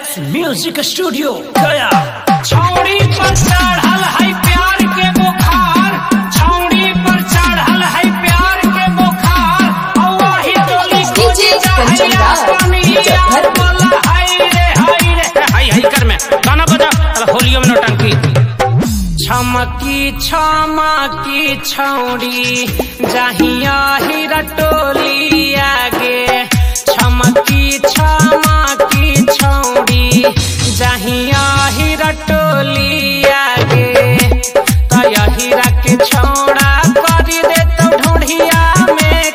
S music studio गया। छौड़ी पर चढ़ल है प्यार के बुखार, छौड़ी पर चढ़ल है प्यार के बुखार, और वही टोली डीजे कंचनदा हाय कर में गाना बजा होलियो में नौटंकी। छमकी छमकी छौड़ी जहिया हीरा टोली आगे, छमकी छमकी छौड़ी जहिया हीरा टोली आगे, तया हीरा के छौड़ा करी दे तो ढूंढिया में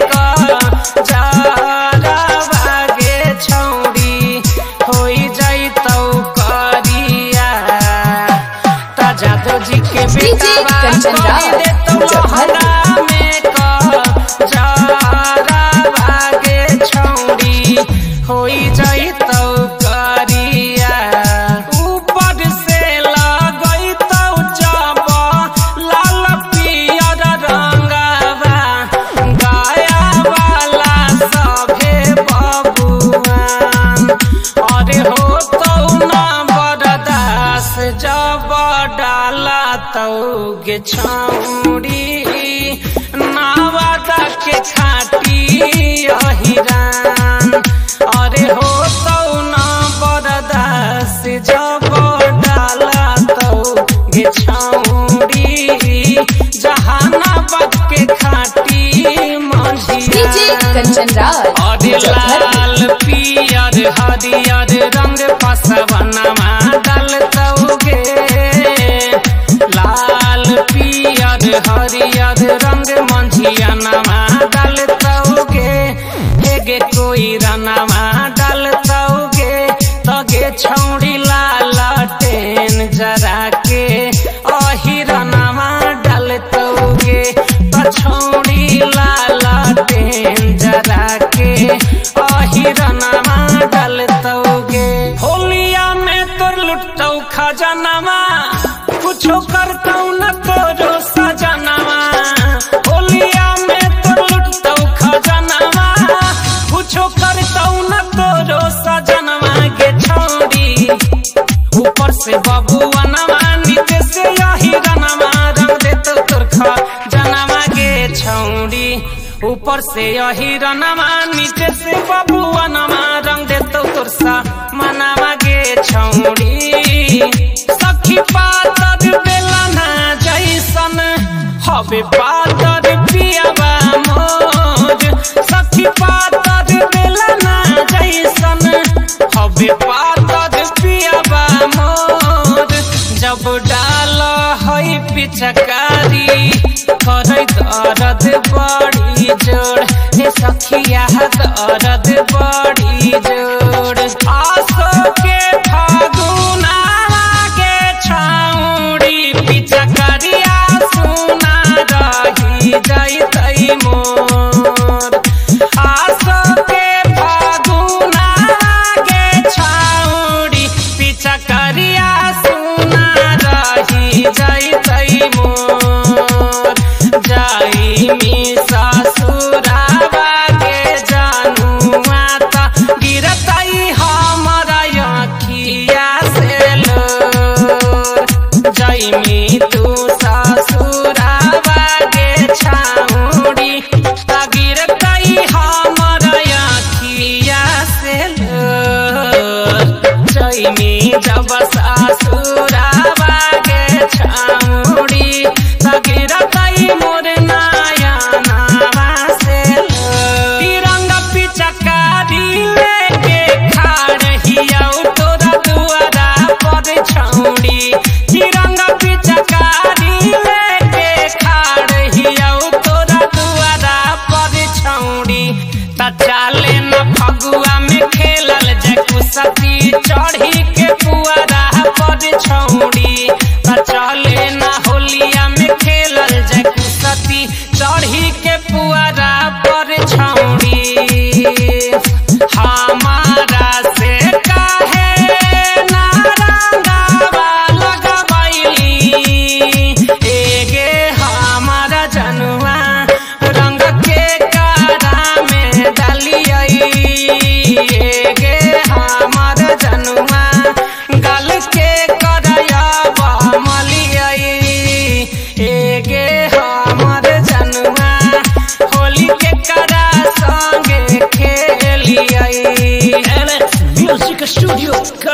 जरा भागे छौड़ी होई जाई तो करिया, ताजा दो जी के बेटा करी दे तो लहरा में जरा भागे छौड़ी होई जाई तो करिया। ऊपर से लगई तो जब लाल पियर रंगवा, गाया वाला सभे बबुआन, अरे हो तो न बरदास जब डाला तो गे छौड़ी, नावादा के खाटी अहिरान, अरे हो तो न बरदास जब डाला तो गे छौड़ी, जहानाबाद के खाटी मंझिया, अरे लाल पियर हरियर रंग पसवनमा डालतौगे, लाल पियर हरियर रंग मंझिया नमा डालतौगे, हेगे कोई रनमा डालतौगे, तगे छौड़ी लालटेन जरा के अहिरनमा डालतौगे, छौड़ी लालटेन जरा के अहिरनमा डालतौगे। होलिया में तोर लुटतौ खजनवा, कुछो करतौ न तोरो सजनवा, होलिया में तोर लुटतौ खजनवा, कुछो करतौ न तोरो सजनवा गे छौड़ी। ऊपर से बबुआनवा नीचे से अहिरनमा रंग देतौ तोर खजनवा गे छौड़ी, ऊपर से अहिरनमा नीचे से बबुआनवा रंग देतौ तोर समनवा गे छौड़ी। सखी पातर बेलना जैसन हवे पातर पियावा मोर, सखी पातर बेलना जैसन हवे पातर पियावा मोर, जब डाल है पिचकारी करे दर्द बड़ी जोड़, हे सखिया दर्द बड़ी जोड़। आसो के फागुना के छौड़ी पिचकारिया सुना रही जैतै मोर, आसो के फागुना के छौड़ी पिचकारिया सुना रही जैतै मोर, जाई मी ससुरावा के जानुआ त गिरतै हमरा अखिया से लोर, जाई मी तू ससुरावा के छौड़ी त गिरतै हमरा अखिया से लोर, जाई मी जब ससुरावा के छौड़ी त गिरतै मोर नयनवा से लोर। तिरंग पिचकारी लेके खाड़ हियौ तोरा दुआरा पर छौड़ी, तिरंग पिचकारी लेके खाड़ हियौ तोरा दुआरा पर छौड़ी, त चाले न फगुआ में खेलल जे कुसती चढ़ी के पुआरा पर छौड़ी, त चले न होलिया में खेलल जे कुसती चढ़ी के पुआरा पर छौड़ी। हमारा से काहे ना रंगवा लगबैली, एगे हमारा जनुआ रंग के कारा में डालियै, एगे हमारा जनुआ म्यूजिक स्टूडियो